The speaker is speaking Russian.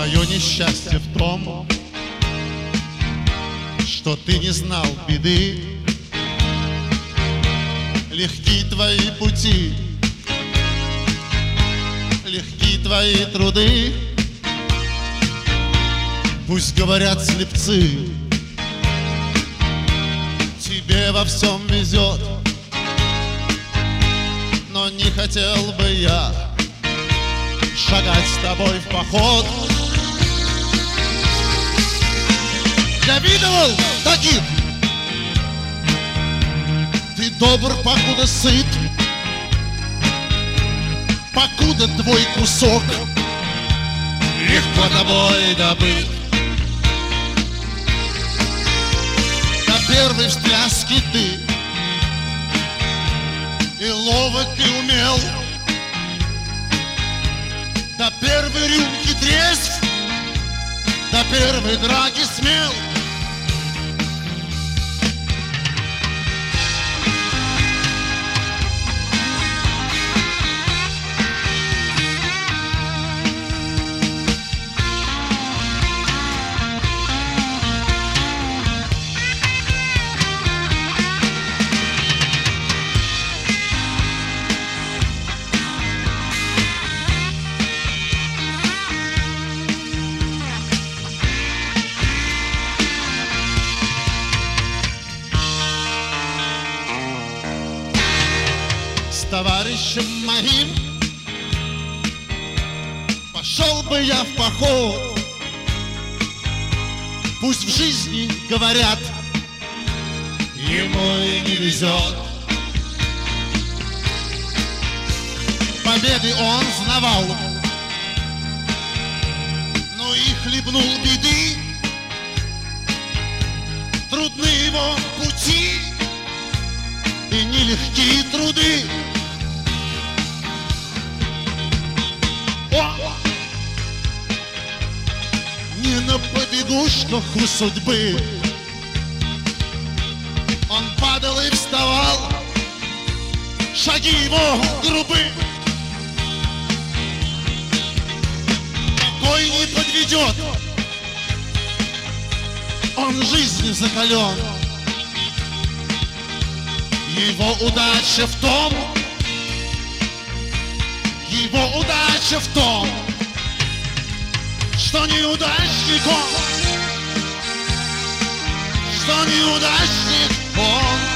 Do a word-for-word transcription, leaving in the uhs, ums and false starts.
Твое несчастье в том, что ты не знал беды. Легки твои пути, легки твои труды. Пусть говорят слепцы, тебе во всем везет, но не хотел бы я шагать с тобой в поход. Я видывал таких. Ты добр, покуда сыт, покуда твой кусок легко тобой добыт. До первой встряски ты и ловок, и умел, до первой рюмки трезв, до первой драки смел. Товарищем моим пошел бы я в поход. Пусть в жизни говорят, ему и не везет. Победы он знавал, но и хлебнул беды. Трудны его пути и нелегкие труды. Не на побегушках у судьбы он падал и вставал, шаги его грубы. Какой не подведет, он жизнью закален. Его удача в том, его удача в том, что неудачник он, что неудачник он.